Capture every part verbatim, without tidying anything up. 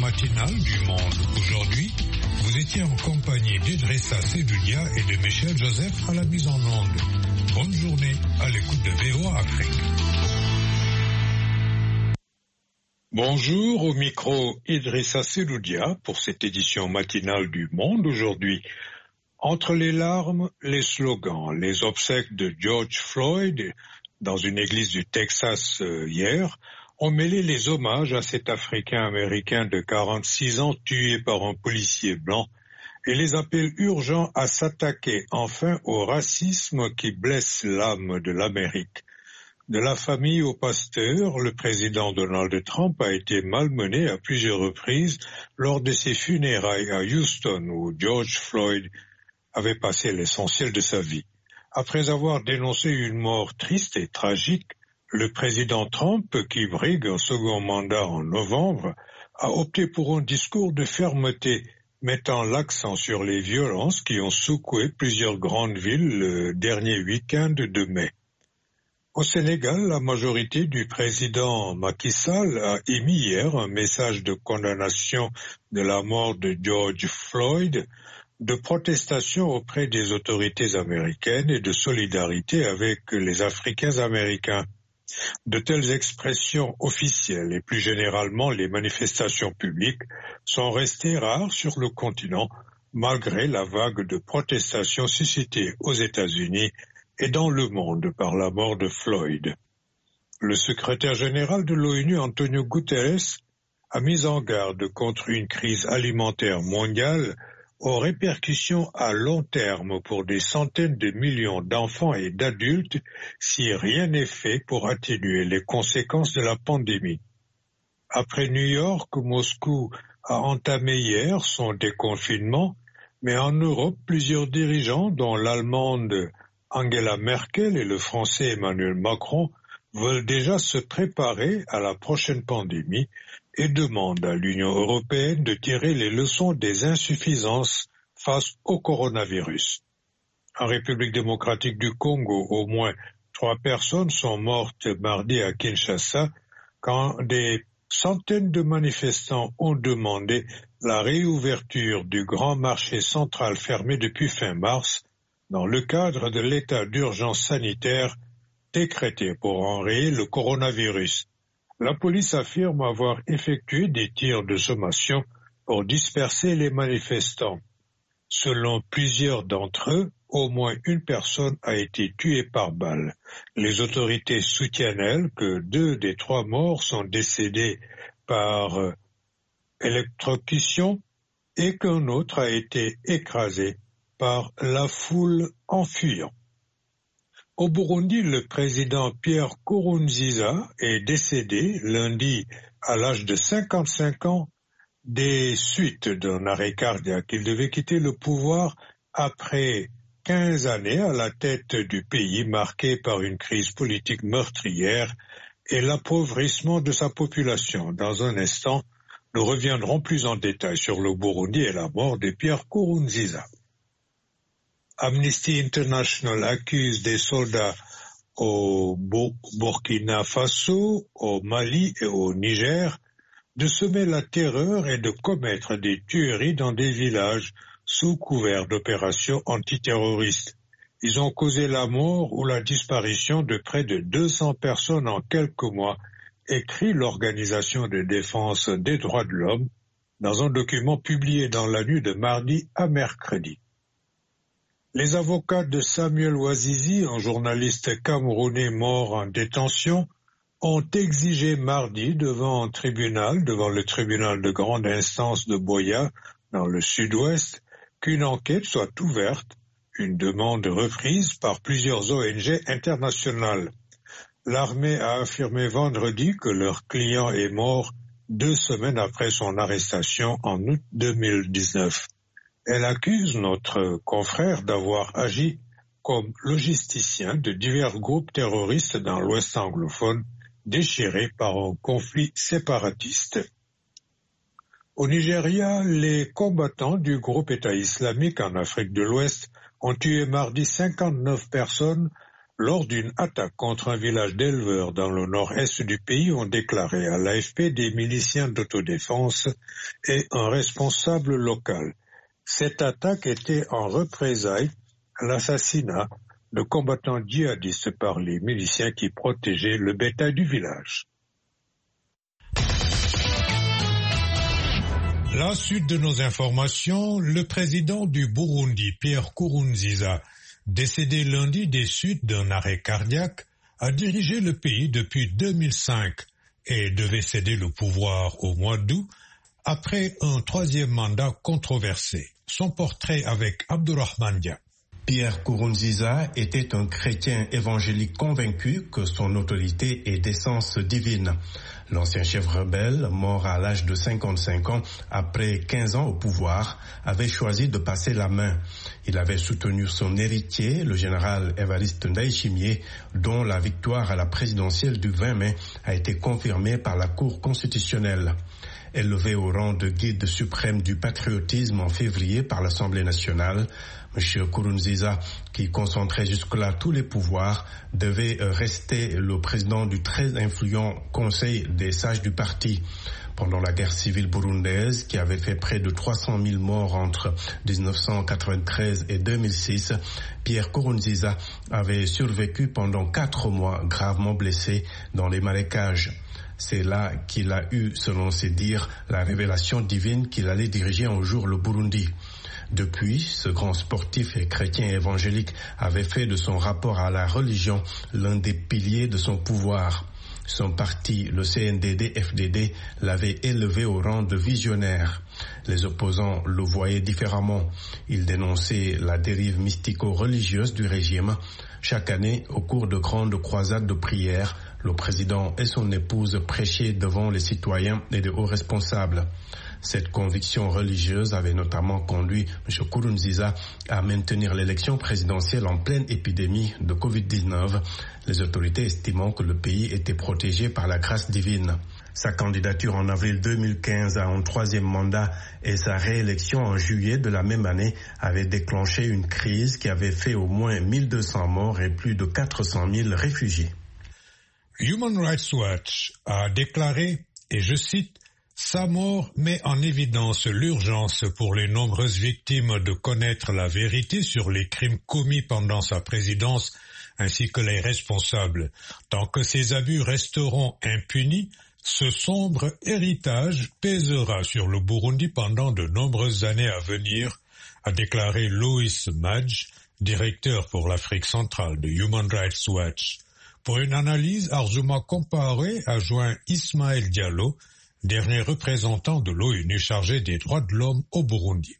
matinale du Monde aujourd'hui, vous étiez en compagnie d'Idrissa Seloudia et de Michel Joseph à la mise en onde. Bonne journée à l'écoute de V O A Afrique. Bonjour, au micro Idrissa Seloudia pour cette édition matinale du Monde aujourd'hui. Entre les larmes, les slogans, les obsèques de George Floyd dans une église du Texas euh, hier ont mêlé les hommages à cet Africain-Américain de quarante-six ans tué par un policier blanc et les appels urgents à s'attaquer enfin au racisme qui blesse l'âme de l'Amérique. De la famille au pasteur, le président Donald Trump a été malmené à plusieurs reprises lors de ses funérailles à Houston où George Floyd avait passé l'essentiel de sa vie. Après avoir dénoncé une mort triste et tragique, le président Trump, qui brigue un second mandat en novembre, a opté pour un discours de fermeté, mettant l'accent sur les violences qui ont secoué plusieurs grandes villes le dernier week-end de mai. Au Sénégal, la majorité du président Macky Sall a émis hier un message de condamnation de la mort de George Floyd, de protestation auprès des autorités américaines et de solidarité avec les Africains américains. De telles expressions officielles et plus généralement les manifestations publiques sont restées rares sur le continent malgré la vague de protestations suscitées aux États-Unis et dans le monde par la mort de Floyd. Le secrétaire général de l'ONU, Antonio Guterres, a mis en garde contre une crise alimentaire mondiale aux répercussions à long terme pour des centaines de millions d'enfants et d'adultes si rien n'est fait pour atténuer les conséquences de la pandémie. Après New York, Moscou a entamé hier son déconfinement, mais en Europe, plusieurs dirigeants, dont l'Allemande Angela Merkel et le Français Emmanuel Macron, veulent déjà se préparer à la prochaine pandémie et demandent à l'Union européenne de tirer les leçons des insuffisances face au coronavirus. En République démocratique du Congo, au moins trois personnes sont mortes mardi à Kinshasa quand des centaines de manifestants ont demandé la réouverture du grand marché central fermé depuis fin mars dans le cadre de l'état d'urgence sanitaire décrété pour enrayer le coronavirus. La police affirme avoir effectué des tirs de sommation pour disperser les manifestants. Selon plusieurs d'entre eux, au moins une personne a été tuée par balle. Les autorités soutiennent, elles, que deux des trois morts sont décédés par euh, électrocution et qu'un autre a été écrasé par la foule en fuyant. Au Burundi, le président Pierre Nkurunziza est décédé lundi à l'âge de cinquante-cinq ans des suites d'un arrêt cardiaque. Il devait quitter le pouvoir après quinze années à la tête du pays marqué par une crise politique meurtrière et l'appauvrissement de sa population. Dans un instant, nous reviendrons plus en détail sur le Burundi et la mort de Pierre Nkurunziza. Amnesty International accuse des soldats au Burkina Faso, au Mali et au Niger de semer la terreur et de commettre des tueries dans des villages sous couvert d'opérations antiterroristes. Ils ont causé la mort ou la disparition de près de deux cents personnes en quelques mois, écrit l'Organisation de défense des droits de l'homme dans un document publié dans la nuit de mardi à mercredi. Les avocats de Samuel Ouazizi, un journaliste camerounais mort en détention, ont exigé mardi devant un tribunal, devant le tribunal de grande instance de Boya, dans le sud-ouest, qu'une enquête soit ouverte, une demande reprise par plusieurs O N G internationales. L'armée a affirmé vendredi que leur client est mort deux semaines après son arrestation en août deux mille dix-neuf. Elle accuse notre confrère d'avoir agi comme logisticien de divers groupes terroristes dans l'Ouest anglophone, déchirés par un conflit séparatiste. Au Nigeria, les combattants du groupe État islamique en Afrique de l'Ouest ont tué mardi cinquante-neuf personnes lors d'une attaque contre un village d'éleveurs dans le nord-est du pays, ont déclaré à l'A F P des miliciens d'autodéfense et un responsable local. Cette attaque était en représailles à l'assassinat de combattants djihadistes par les miliciens qui protégeaient le bétail du village. La suite de nos informations, le président du Burundi, Pierre Nkurunziza, décédé lundi des suites d'un arrêt cardiaque, a dirigé le pays depuis deux mille cinq et devait céder le pouvoir au mois d'août après un troisième mandat controversé. Son portrait avec Abdourahmane Dia. Pierre Nkurunziza était un chrétien évangélique convaincu que son autorité est d'essence divine. L'ancien chef rebelle, mort à l'âge de cinquante-cinq ans, après quinze ans au pouvoir, avait choisi de passer la main. Il avait soutenu son héritier, le général Évariste Ndayishimiye, dont la victoire à la présidentielle du vingt mai a été confirmée par la Cour constitutionnelle. Élevé au rang de guide suprême du patriotisme en février par l'Assemblée nationale, M. Nkurunziza, qui concentrait jusque-là tous les pouvoirs, devait rester le président du très influent Conseil des sages du parti. Pendant la guerre civile burundaise, qui avait fait près de trois cent mille morts entre dix-neuf cent quatre-vingt-treize et deux mille six, Pierre Nkurunziza avait survécu pendant quatre mois gravement blessé dans les marécages. C'est là qu'il a eu, selon ses dires, la révélation divine qu'il allait diriger un jour le Burundi. Depuis, ce grand sportif et chrétien évangélique avait fait de son rapport à la religion l'un des piliers de son pouvoir. Son parti, le C N D D F D D, l'avait élevé au rang de visionnaire. Les opposants le voyaient différemment. Ils dénonçaient la dérive mystico-religieuse du régime. Chaque année, au cours de grandes croisades de prière, le président et son épouse prêchaient devant les citoyens et de hauts responsables. Cette conviction religieuse avait notamment conduit M. Nkurunziza à maintenir l'élection présidentielle en pleine épidémie de covid dix-neuf, les autorités estimant que le pays était protégé par la grâce divine. Sa candidature en avril deux mille quinze à un troisième mandat et sa réélection en juillet de la même année avaient déclenché une crise qui avait fait au moins mille deux cents morts et plus de quatre cent mille réfugiés. Human Rights Watch a déclaré, et je cite, « Sa mort met en évidence l'urgence pour les nombreuses victimes de connaître la vérité sur les crimes commis pendant sa présidence ainsi que les responsables. Tant que ces abus resteront impunis, ce sombre héritage pèsera sur le Burundi pendant de nombreuses années à venir », a déclaré Loïs Madj, directeur pour l'Afrique centrale de Human Rights Watch. Pour une analyse, Arjuma Comparé a joint Ismaël Diallo, dernier représentant de l'ONU chargé des droits de l'homme au Burundi.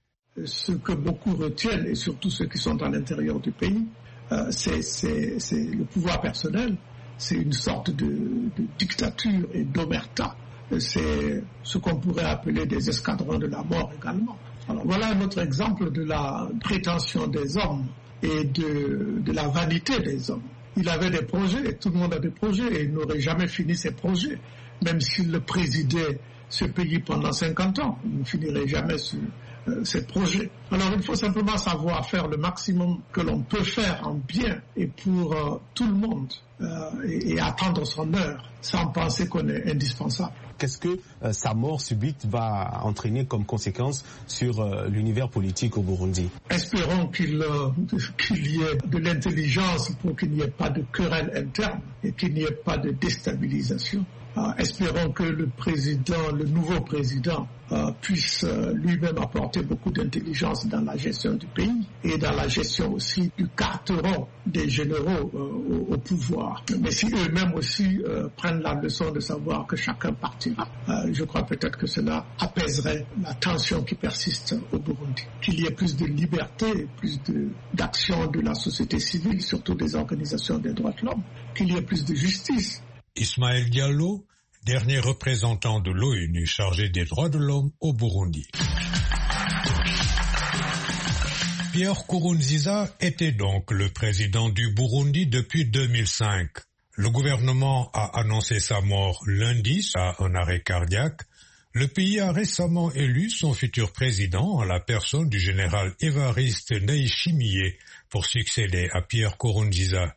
Ce que beaucoup retiennent, et surtout ceux qui sont à l'intérieur du pays, euh, c'est, c'est, c'est le pouvoir personnel. C'est une sorte de, de dictature et d'omerta. C'est ce qu'on pourrait appeler des escadrons de la mort également. Alors voilà un autre exemple de la prétention des hommes et de, de la vanité des hommes. Il avait des projets, tout le monde a des projets, et il n'aurait jamais fini ses projets. Même s'il le présidait ce pays pendant cinquante ans, il ne finirait jamais ce, euh, ces projets. Alors il faut simplement savoir faire le maximum que l'on peut faire en bien et pour euh, tout le monde, euh, et, et attendre son heure, sans penser qu'on est indispensable. Qu'est-ce que euh, sa mort subite va entraîner comme conséquence sur euh, l'univers politique au Burundi? Espérons qu'il, euh, qu'il y ait de l'intelligence pour qu'il n'y ait pas de querelle interne et qu'il n'y ait pas de déstabilisation. Euh, espérons que le président, le nouveau président, euh, puisse euh, lui-même apporter beaucoup d'intelligence dans la gestion du pays et dans la gestion aussi du carteron des généraux euh, au, au pouvoir. Mais si eux-mêmes aussi euh, prennent la leçon de savoir que chacun partira, euh, je crois peut-être que cela apaiserait la tension qui persiste au Burundi. Qu'il y ait plus de liberté, plus de, d'action de la société civile, surtout des organisations des droits de l'homme, qu'il y ait plus de justice. Ismaël Diallo, dernier représentant de l'ONU chargé des droits de l'homme au Burundi. Pierre Nkurunziza était donc le président du Burundi depuis deux mille cinq. Le gouvernement a annoncé sa mort lundi à un arrêt cardiaque. Le pays a récemment élu son futur président en la personne du général Évariste Ndayishimiye pour succéder à Pierre Nkurunziza.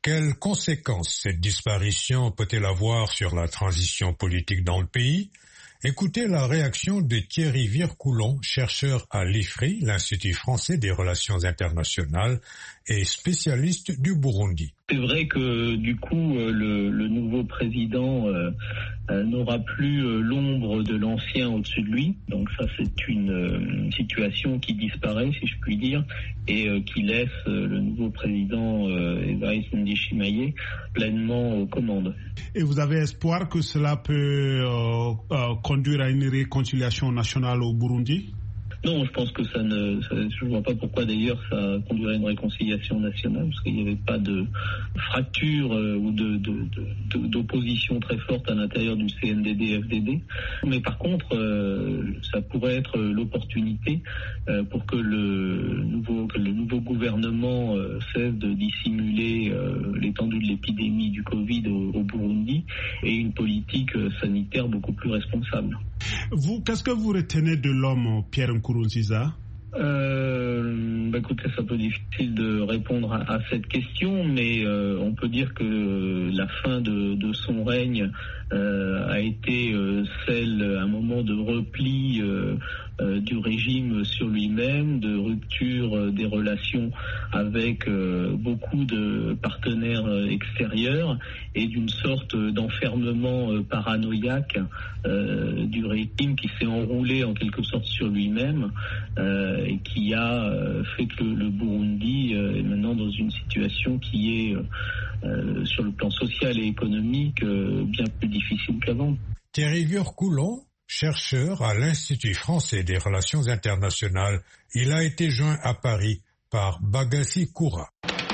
Quelles conséquences cette disparition peut-elle avoir sur la transition politique dans le pays? Écoutez la réaction de Thierry Vircoulon, chercheur à l'I F R I, l'Institut français des relations internationales, et spécialiste du Burundi. C'est vrai que du coup, le, le nouveau président euh, euh, n'aura plus euh, l'ombre de l'ancien au-dessus de lui. Donc ça, c'est une euh, situation qui disparaît, si je puis dire, et euh, qui laisse euh, le nouveau président euh, Evariste Ndayishimiye pleinement aux commandes. Et vous avez espoir que cela peut euh, euh, conduire à une réconciliation nationale au Burundi? Non, je pense que ça ne, ça, je ne vois pas pourquoi d'ailleurs ça conduirait à une réconciliation nationale, parce qu'il n'y avait pas de fracture euh, ou de, de, de, d'opposition très forte à l'intérieur du C N D D F D D. Mais par contre, euh, ça pourrait être l'opportunité euh, pour que le nouveau, que le nouveau gouvernement euh, cesse de dissimuler euh, l'étendue de l'épidémie du Covid au, au Burundi et une politique euh, sanitaire beaucoup plus responsable. Vous, qu'est-ce que vous retenez de l'homme Pierre Nkurunziza? Euh, bah écoutez, c'est un peu difficile de répondre à, à cette question, mais euh, on peut dire que la fin de, de son règne euh, a été euh, celle, un moment de repli euh, euh, du régime sur lui-même, de rupture euh, des relations avec euh, beaucoup de partenaires euh, extérieurs et d'une sorte d'enfermement euh, paranoïaque euh, du régime qui s'est enroulé en quelque sorte sur lui-même euh, et qui a euh, fait que le, le Burundi euh, est maintenant dans une situation qui est euh, sur le plan social et économique euh, bien plus difficile qu'avant. Thierry Vircoulon, chercheur à l'Institut français des relations internationales, il a été joint à Paris par Bagassi Koura.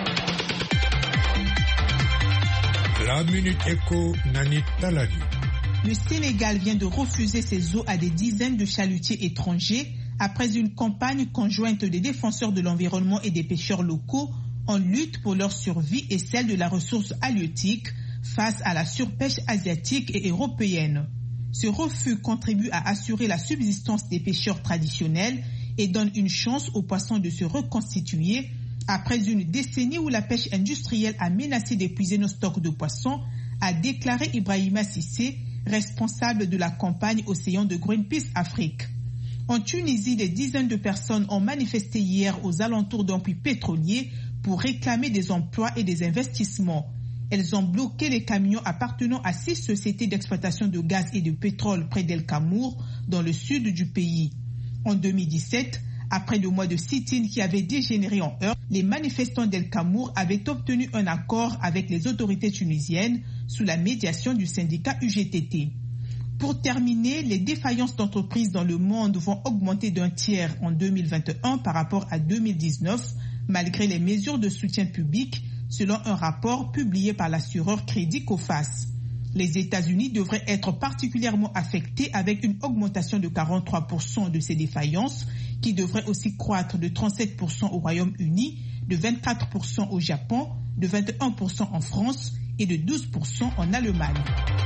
La Minute Éco, Nanit Talani. Le Sénégal vient de refuser ses eaux à des dizaines de chalutiers étrangers après une campagne conjointe des défenseurs de l'environnement et des pêcheurs locaux en lutte pour leur survie et celle de la ressource halieutique face à la surpêche asiatique et européenne. Ce refus contribue à assurer la subsistance des pêcheurs traditionnels et donne une chance aux poissons de se reconstituer après une décennie où la pêche industrielle a menacé d'épuiser nos stocks de poissons, a déclaré Ibrahima Cissé, responsable de la campagne Océan de Greenpeace Afrique. En Tunisie, des dizaines de personnes ont manifesté hier aux alentours d'un puits pétrolier pour réclamer des emplois et des investissements. Elles ont bloqué les camions appartenant à six sociétés d'exploitation de gaz et de pétrole près d'El Kamour, dans le sud du pays. En deux mille dix-sept, après deux mois de sit-in qui avaient dégénéré en heurts, les manifestants d'El Kamour avaient obtenu un accord avec les autorités tunisiennes sous la médiation du syndicat U G T T. Pour terminer, les défaillances d'entreprises dans le monde vont augmenter d'un tiers en deux mille vingt et un par rapport à deux mille dix-neuf, malgré les mesures de soutien public, selon un rapport publié par l'assureur Crédit Coface. Les États-Unis devraient être particulièrement affectés avec une augmentation de quarante-trois pour cent de ces défaillances, qui devrait aussi croître de trente-sept pour cent au Royaume-Uni, de vingt-quatre pour cent au Japon, de vingt et un pour cent en France et de douze pour cent en Allemagne.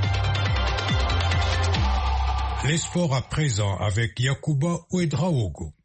Les sports à présent avec Yacouba Ouedraogo.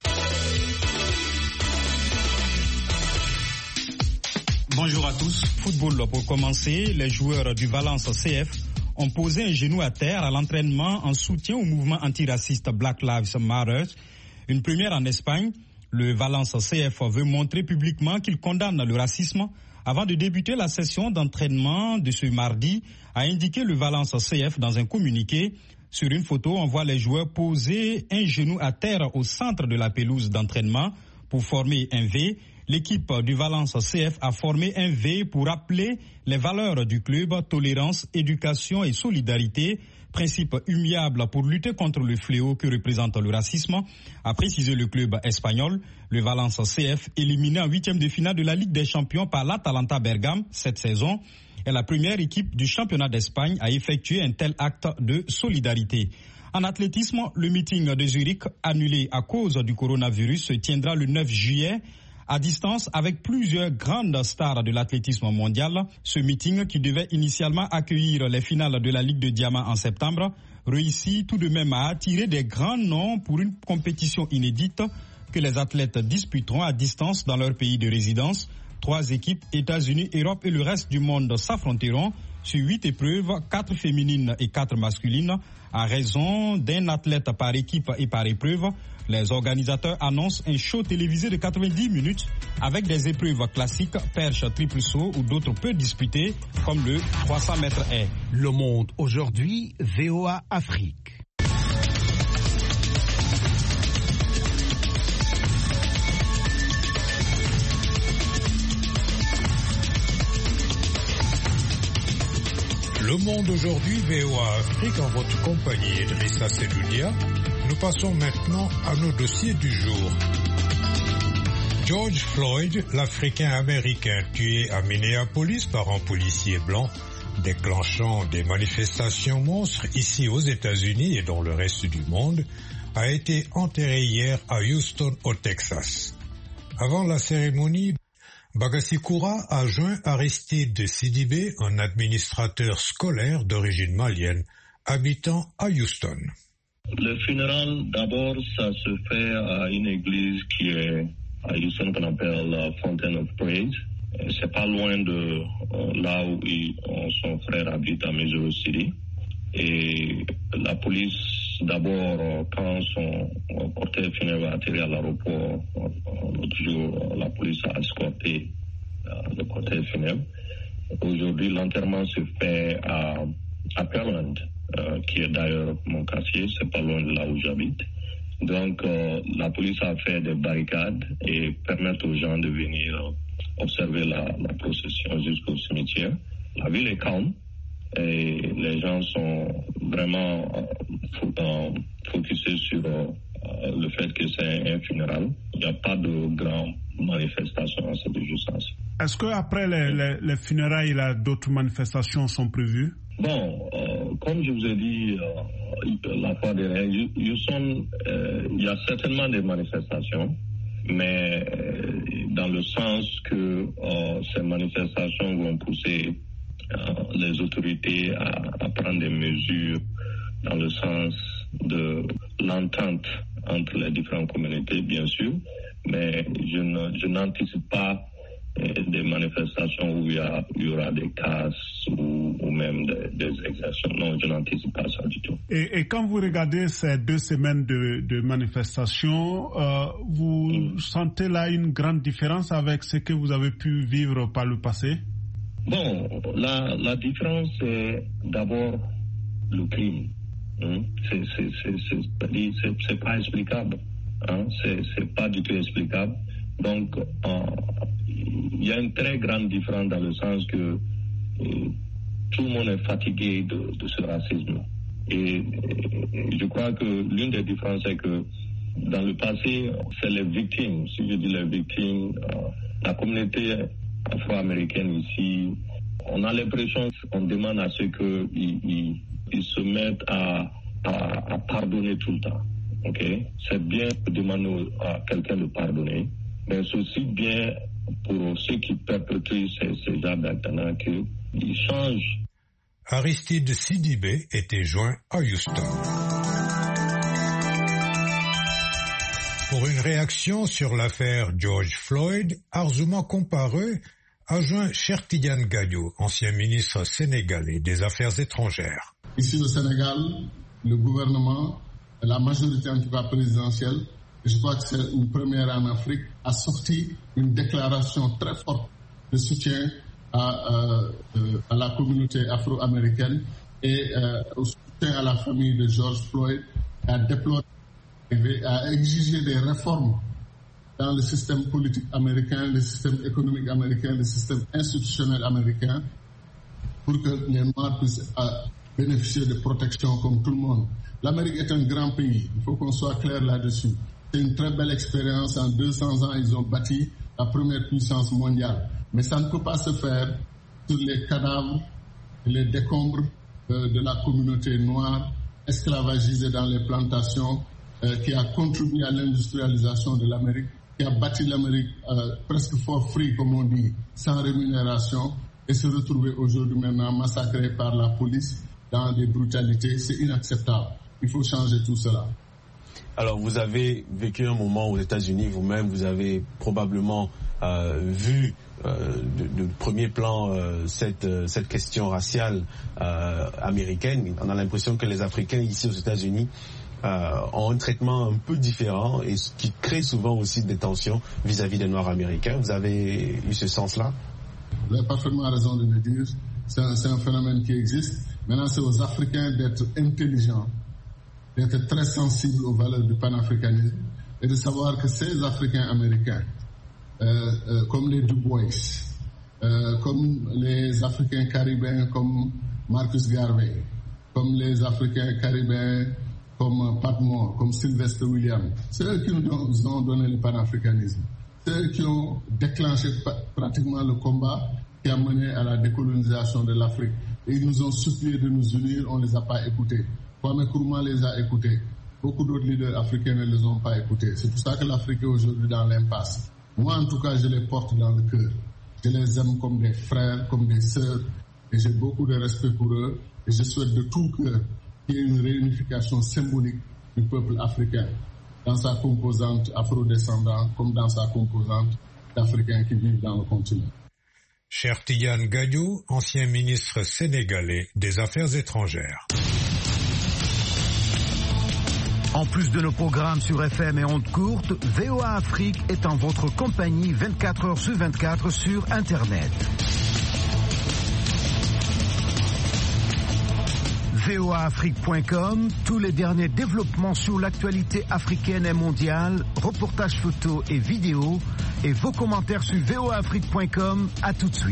Bonjour à tous. Football pour commencer. Les joueurs du Valence C F ont posé un genou à terre à l'entraînement en soutien au mouvement antiraciste Black Lives Matter. Une première en Espagne. Le Valence C F veut montrer publiquement qu'il condamne le racisme. Avant de débuter la session d'entraînement de ce mardi, a indiqué le Valence C F dans un communiqué. Sur une photo, on voit les joueurs poser un genou à terre au centre de la pelouse d'entraînement pour former un V. L'équipe du Valence C F a formé un V pour rappeler les valeurs du club, tolérance, éducation et solidarité, principe immuable pour lutter contre le fléau que représente le racisme, a précisé le club espagnol. Le Valence C F, éliminé en huitième de finale de la Ligue des Champions par l'Atalanta Bergame cette saison, est la première équipe du championnat d'Espagne à effectuer un tel acte de solidarité. En athlétisme, le meeting de Zurich, annulé à cause du coronavirus, se tiendra le neuf juillet à distance avec plusieurs grandes stars de l'athlétisme mondial. Ce meeting, qui devait initialement accueillir les finales de la Ligue de Diamant en septembre, réussit tout de même à attirer des grands noms pour une compétition inédite que les athlètes disputeront à distance dans leur pays de résidence. Trois équipes, États-Unis, Europe et le reste du monde, s'affronteront sur huit épreuves, quatre féminines et quatre masculines, à raison d'un athlète par équipe et par épreuve. Les organisateurs annoncent un show télévisé de quatre-vingt-dix minutes avec des épreuves classiques, perche, triple saut ou d'autres peu disputées comme le trois cents mètres haies. Le Monde aujourd'hui, V O A Afrique. Le Monde aujourd'hui, V O A Afrique, en votre compagnie, Idrissa Seloudia. Nous passons maintenant à nos dossiers du jour. George Floyd, l'Africain-Américain tué à Minneapolis par un policier blanc, déclenchant des manifestations monstres ici aux États-Unis et dans le reste du monde, a été enterré hier à Houston, au Texas. Avant la cérémonie, Bagassi-Koura a joint Aristide Sidibé, un administrateur scolaire d'origine malienne, habitant à Houston. Le funérail, d'abord, ça se fait à une église qui est à Houston qu'on appelle la Fountain of Praise. C'est pas loin de euh, là où il, son frère habite à Missouri City. Et la police, d'abord, quand son cortège funéraire a atterri à l'aéroport, l'autre jour, la police a escorté euh, le cortège funéraire. Aujourd'hui, l'enterrement se fait à, à Pearland, euh, qui est d'ailleurs mon quartier, c'est pas loin de là où j'habite. Donc, euh, la police a fait des barricades et permettre aux gens de venir observer la, la procession jusqu'au cimetière. La ville est calme. Et les gens sont vraiment euh, focusés sur euh, le fait que c'est un funérail. Il n'y a pas de grandes manifestations à cette urgence. Est-ce qu'après les, les, les funérailles, là, d'autres manifestations sont prévues? Bon, euh, comme je vous ai dit euh, la fois dernière, Houston, euh, il y a certainement des manifestations, mais euh, dans le sens que euh, ces manifestations vont pousser Euh, les autorités à, à prendre des mesures dans le sens de l'entente entre les différentes communautés, bien sûr, mais je, ne, je n'anticipe pas euh, des manifestations où il y, a, il y aura des casses ou, ou même des, des exactions. Non, je n'anticipe pas ça du tout. Et, et quand vous regardez ces deux semaines de, de manifestations, euh, vous mm. sentez là une grande différence avec ce que vous avez pu vivre par le passé? Bon, la, la différence, c'est d'abord le crime. Hein? C'est, c'est, c'est, c'est, c'est, c'est pas explicable. Hein? C'est, c'est pas du tout explicable. Donc, euh, il y a une très grande différence dans le sens que euh, tout le monde est fatigué de, de ce racisme. Et, et je crois que l'une des différences, c'est que dans le passé, c'est les victimes. Si je dis les victimes, euh, la communauté afro-américaine ici, on a l'impression qu'on demande à ceux qu'ils ils, ils se mettent à, à, à pardonner tout le temps. Okay? C'est bien de demander à quelqu'un de pardonner, mais c'est aussi bien pour ceux qui perpétuent ces, ces genres d'actes qu'ils changent. Aristide Sidibé était joint à Houston. Pour une réaction sur l'affaire George Floyd, Arzouma Compareux a joint Cheikh Tidiane Gadio, ancien ministre sénégalais des Affaires étrangères. Ici au Sénégal, le gouvernement, la majorité en tout cas présidentielle, je crois que c'est une première en Afrique, a sorti une déclaration très forte de soutien à, euh, à la communauté afro-américaine et euh, au soutien à la famille de George Floyd, a déploré, a exigé des réformes dans le système politique américain, le système économique américain, le système institutionnel américain, pour que les Noirs puissent bénéficier de protection comme tout le monde. L'Amérique est un grand pays, il faut qu'on soit clair là-dessus. C'est une très belle expérience. En deux cents ans, ils ont bâti la première puissance mondiale. Mais ça ne peut pas se faire sur les cadavres et les décombres euh, de la communauté noire esclavagisée dans les plantations, euh, qui a contribué à l'industrialisation de l'Amérique, qui a bâti l'Amérique euh, presque for free, comme on dit, sans rémunération, et se retrouver aujourd'hui maintenant massacré par la police dans des brutalités. C'est inacceptable. Il faut changer tout cela. Alors, vous avez vécu un moment aux États-Unis vous-même, vous avez probablement euh, vu euh, de, de premier plan euh, cette, euh, cette question raciale euh, américaine. On a l'impression que les Africains ici aux États-Unis euh, ont un traitement un peu différent et ce qui crée souvent aussi des tensions vis-à-vis des Noirs américains. Vous avez eu ce sens-là? Vous avez parfaitement raison de le dire. C'est un, c'est un phénomène qui existe. Maintenant, c'est aux Africains d'être intelligents, d'être très sensibles aux valeurs du panafricanisme et de savoir que ces Africains américains, euh, euh, comme les Du Bois, euh, comme les Africains caribéens comme Marcus Garvey, comme les Africains caribéens comme Pat Moore, comme Sylvester Williams, c'est eux qui nous ont donné le panafricanisme. C'est eux qui ont déclenché pratiquement le combat qui a mené à la décolonisation de l'Afrique. Et ils nous ont supplié de nous unir, on ne les a pas écoutés. Kwame Nkrumah les a écoutés. Beaucoup d'autres leaders africains ne les ont pas écoutés. C'est pour ça que l'Afrique est aujourd'hui dans l'impasse. Moi, en tout cas, je les porte dans le cœur. Je les aime comme des frères, comme des sœurs, et j'ai beaucoup de respect pour eux. Et je souhaite de tout cœur qu'il y ait une réunification symbolique du peuple africain, dans sa composante afro-descendante, comme dans sa composante d'Africains qui vivent dans le continent. Cher Tidiane Gadio, ancien ministre sénégalais des Affaires étrangères. En plus de nos programmes sur F M et ondes courtes, V O A Afrique est en votre compagnie vingt-quatre heures sur vingt-quatre sur Internet. V O A Afrique point com, tous les derniers développements sur l'actualité africaine et mondiale, reportages photos et vidéos, et vos commentaires sur V O A Afrique point com. À tout de suite.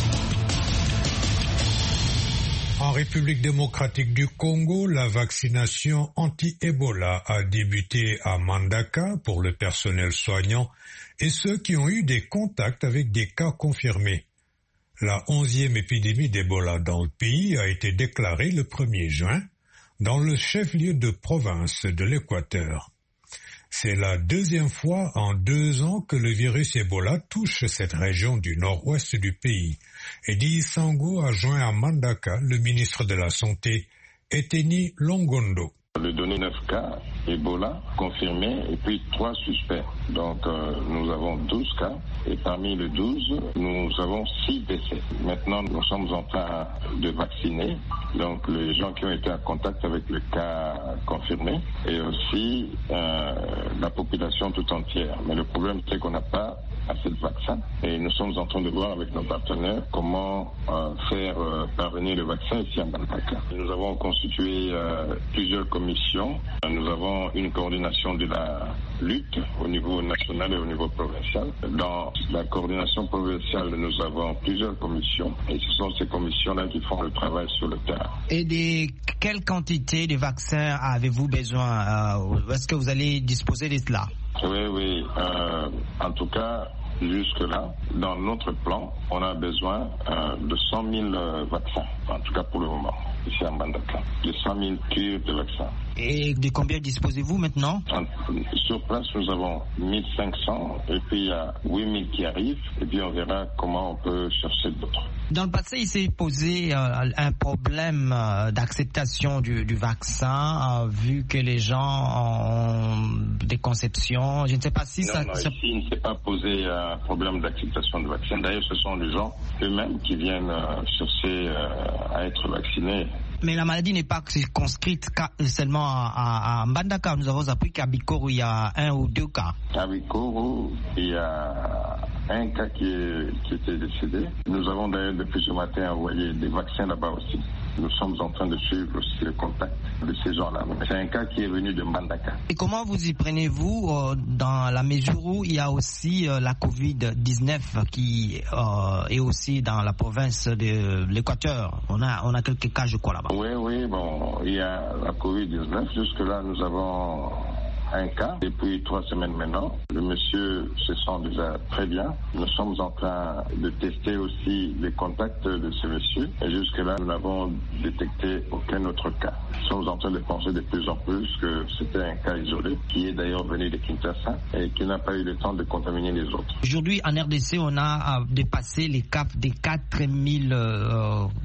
En République démocratique du Congo, la vaccination anti-Ebola a débuté à Mbandaka pour le personnel soignant et ceux qui ont eu des contacts avec des cas confirmés. La onzième épidémie d'Ebola dans le pays a été déclarée le premier juin dans le chef-lieu de province de l'Équateur. C'est la deuxième fois en deux ans que le virus Ebola touche cette région du nord-ouest du pays. Eddie Sango a joint à Mbandaka le ministre de la Santé, Eteni Longondo. Le donné neuf cas Ebola confirmés et puis trois suspects. Donc euh, nous avons douze cas et parmi les douze, nous avons six décès. Maintenant, nous sommes en train de vacciner donc les gens qui ont été en contact avec le cas confirmé et aussi euh, la population tout entière. Mais le problème, c'est qu'on n'a pas assez de vaccins et nous sommes en train de voir avec nos partenaires comment euh, faire euh, parvenir le vaccin ici à Mbandaka. Nous avons constitué euh, plusieurs commissions. Nous avons une coordination de la lutte au niveau national et au niveau provincial. Dans la coordination provinciale, nous avons plusieurs commissions et ce sont ces commissions-là qui font le travail sur le terrain. Et de quelle quantité de vaccins avez-vous besoin? euh, Est-ce que vous allez disposer de cela? Oui, oui. Euh, en tout cas, jusque-là, dans notre plan, on a besoin euh, de cent mille euh, vaccins, en tout cas pour le moment, ici à Mbandaka. De cent mille cures de vaccins. Et de combien disposez-vous maintenant? En, sur place, nous avons mille cinq cents et puis il y a huit mille qui arrivent et puis on verra comment on peut chercher d'autres. Dans le passé, il s'est posé euh, un problème euh, d'acceptation du, du vaccin, euh, vu que les gens ont des conceptions. Je ne sais pas si non, ça... Non, ça... ici, il ne s'est pas posé un problème d'acceptation du vaccin. D'ailleurs, ce sont les gens eux-mêmes qui viennent euh, chercher euh, à être vaccinés. Mais la maladie n'est pas circonscrite seulement à, à Mbandaka. Nous avons appris qu'à Bikoro, il y a un ou deux cas. À Bikoro, il y a un cas qui, est, qui était décédé. Nous avons d'ailleurs depuis ce matin envoyé des vaccins là-bas aussi. Nous sommes en train de suivre aussi le contact de ces gens-là. C'est un cas qui est venu de Mbandaka. Et comment vous y prenez-vous euh, dans la mesure où il y a aussi euh, la covid dix-neuf qui euh, est aussi dans la province de l'Équateur? On a, on a quelques cas, je crois, là-bas. Oui, oui, bon, il y a la covid dix-neuf. Jusque-là, nous avons un cas depuis trois semaines maintenant. Le monsieur se sent déjà très bien. Nous sommes en train de tester aussi les contacts de ce monsieur. Et jusque-là, nous n'avons détecté aucun autre cas. Nous sommes en train de penser de plus en plus que c'était un cas isolé, qui est d'ailleurs venu de Kinshasa et qui n'a pas eu le temps de contaminer les autres. Aujourd'hui, en R D C, on a dépassé les caps des quatre mille euh,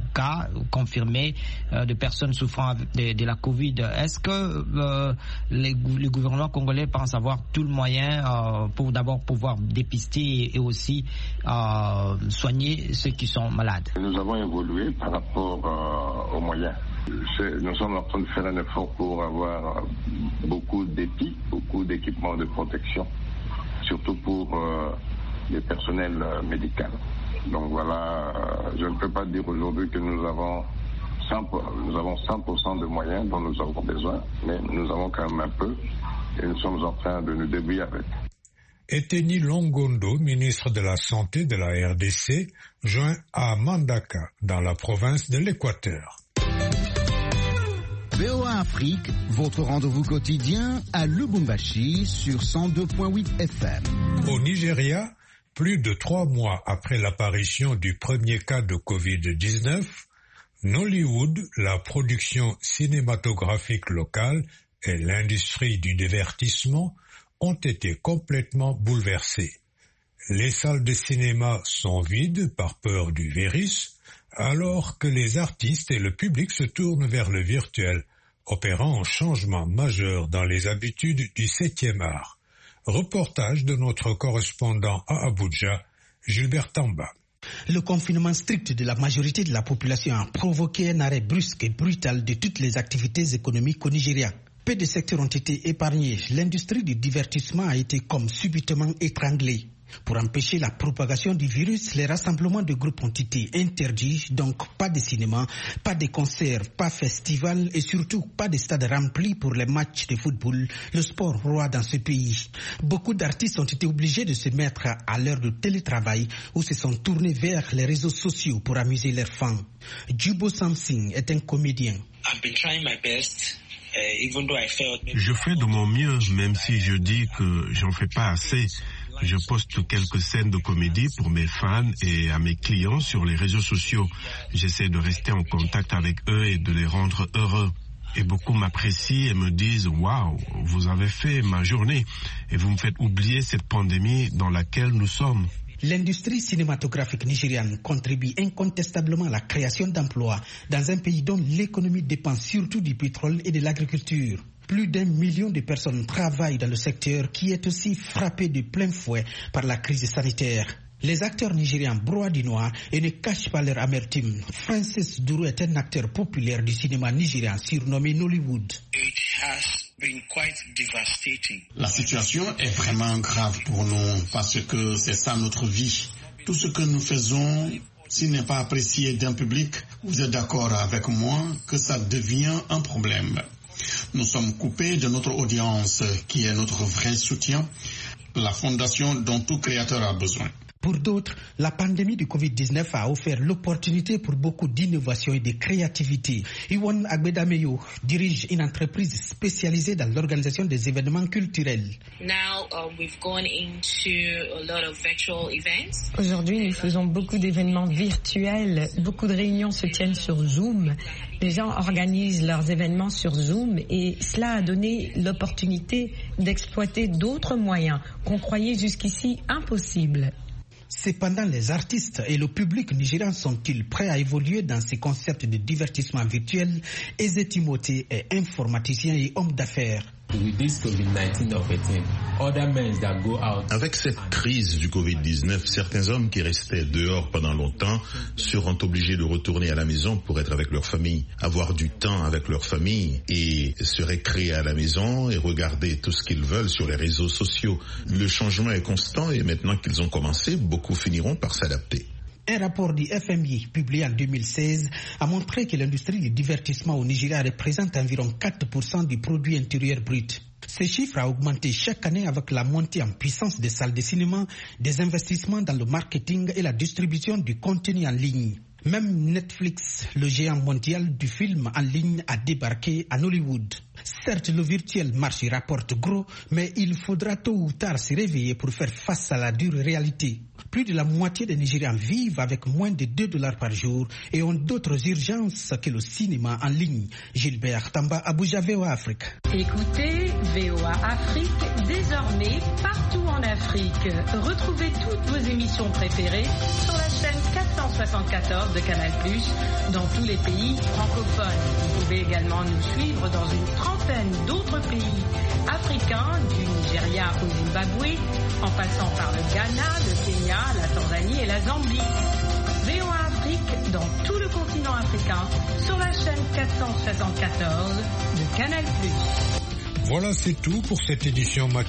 cas confirmés euh, de personnes souffrant de, de la Covid. Est-ce que euh, les, le gouvernement congolais pense avoir tout le moyen euh, pour d'abord pouvoir dépister et aussi euh, soigner ceux qui sont malades? Nous avons évolué par rapport euh, aux moyens. Nous sommes en train de faire un effort pour avoir beaucoup d'épis, beaucoup d'équipements de protection, surtout pour euh, les personnels euh, médicaux. Donc voilà, euh, je ne peux pas dire aujourd'hui que nous avons cent pour cent, nous avons cent pour cent de moyens dont nous avons besoin, mais nous avons quand même un peu et nous sommes en train de nous débrouiller avec. Eteni Longondo, ministre de la Santé de la R D C, joint à Mandaka, dans la province de l'Équateur. V O A Afrique, votre rendez-vous quotidien à Lubumbashi sur cent deux virgule huit F M. Au Nigeria, plus de trois mois après l'apparition du premier cas de covid dix-neuf, Nollywood, la production cinématographique locale et l'industrie du divertissement ont été complètement bouleversées. Les salles de cinéma sont vides par peur du virus, alors que les artistes et le public se tournent vers le virtuel, opérant un changement majeur dans les habitudes du septième art. Reportage de notre correspondant à Abuja, Gilbert Tamba. Le confinement strict de la majorité de la population a provoqué un arrêt brusque et brutal de toutes les activités économiques au Nigeria. Peu de secteurs ont été épargnés. L'industrie du divertissement a été comme subitement étranglée. Pour empêcher la propagation du virus, les rassemblements de groupes ont été interdits, donc pas de cinéma, pas de concerts, pas de festivals et surtout pas de stades remplis pour les matchs de football, le sport roi dans ce pays. Beaucoup d'artistes ont été obligés de se mettre à l'heure de télétravail ou se sont tournés vers les réseaux sociaux pour amuser leurs fans. Jubo Samsing est un comédien. I've been trying my best. Je fais de mon mieux, même si je dis que j'en fais pas assez. Je poste quelques scènes de comédie pour mes fans et à mes clients sur les réseaux sociaux. J'essaie de rester en contact avec eux et de les rendre heureux. Et beaucoup m'apprécient et me disent « Waouh, vous avez fait ma journée et vous me faites oublier cette pandémie dans laquelle nous sommes. » L'industrie cinématographique nigériane contribue incontestablement à la création d'emplois dans un pays dont l'économie dépend surtout du pétrole et de l'agriculture. Plus d'un million de personnes travaillent dans le secteur qui est aussi frappé de plein fouet par la crise sanitaire. Les acteurs nigérians broient du noir et ne cachent pas leur amertume. Francis Duru est un acteur populaire du cinéma nigérian surnommé Nollywood. La situation est vraiment grave pour nous parce que c'est ça notre vie. Tout ce que nous faisons, s'il n'est pas apprécié d'un public, vous êtes d'accord avec moi que ça devient un problème. Nous sommes coupés de notre audience qui est notre vrai soutien, la fondation dont tout créateur a besoin. Pour d'autres, la pandémie du covid dix-neuf a offert l'opportunité pour beaucoup d'innovation et de créativité. Iwan Agbedameyo dirige une entreprise spécialisée dans l'organisation des événements culturels. Now, uh, we've gone into a lot of virtual events. Aujourd'hui, nous faisons beaucoup d'événements virtuels. Beaucoup de réunions se tiennent sur Zoom. Les gens organisent leurs événements sur Zoom et cela a donné l'opportunité d'exploiter d'autres moyens qu'on croyait jusqu'ici impossibles. Cependant, les artistes et le public nigérian sont-ils prêts à évoluer dans ces concepts de divertissement virtuel? Eze Timothée est informaticien et homme d'affaires. Avec cette crise du covid dix-neuf, certains hommes qui restaient dehors pendant longtemps seront obligés de retourner à la maison pour être avec leur famille, avoir du temps avec leur famille et se récréer à la maison et regarder tout ce qu'ils veulent sur les réseaux sociaux. Le changement est constant et maintenant qu'ils ont commencé, beaucoup finiront par s'adapter. Un rapport du F M I publié en deux mille seize a montré que l'industrie du divertissement au Nigeria représente environ quatre pour cent du produit intérieur brut. Ce chiffre a augmenté chaque année avec la montée en puissance des salles de cinéma, des investissements dans le marketing et la distribution du contenu en ligne. Même Netflix, le géant mondial du film en ligne, a débarqué à Hollywood. Certes, le virtuel marché rapporte gros, mais il faudra tôt ou tard se réveiller pour faire face à la dure réalité. Plus de la moitié des Nigérians vivent avec moins de deux dollars par jour et ont d'autres urgences que le cinéma en ligne. Gilbert Tamba, Abuja, V O A Afrique. Écoutez V O A Afrique désormais partout en Afrique. Retrouvez toutes vos émissions préférées sur la chaîne quatre cent soixante-quatorze de Canal plus, dans tous les pays francophones. Vous pouvez également nous suivre dans une trentaine d'autres pays africains, du Nigeria au Zimbabwe, en passant par le Ghana, le Kenya, la Tanzanie et la Zambie. V O A Afrique dans tout le continent africain sur la chaîne quatre cent soixante-quatorze de Canal plus. Voilà, c'est tout pour cette édition matinale.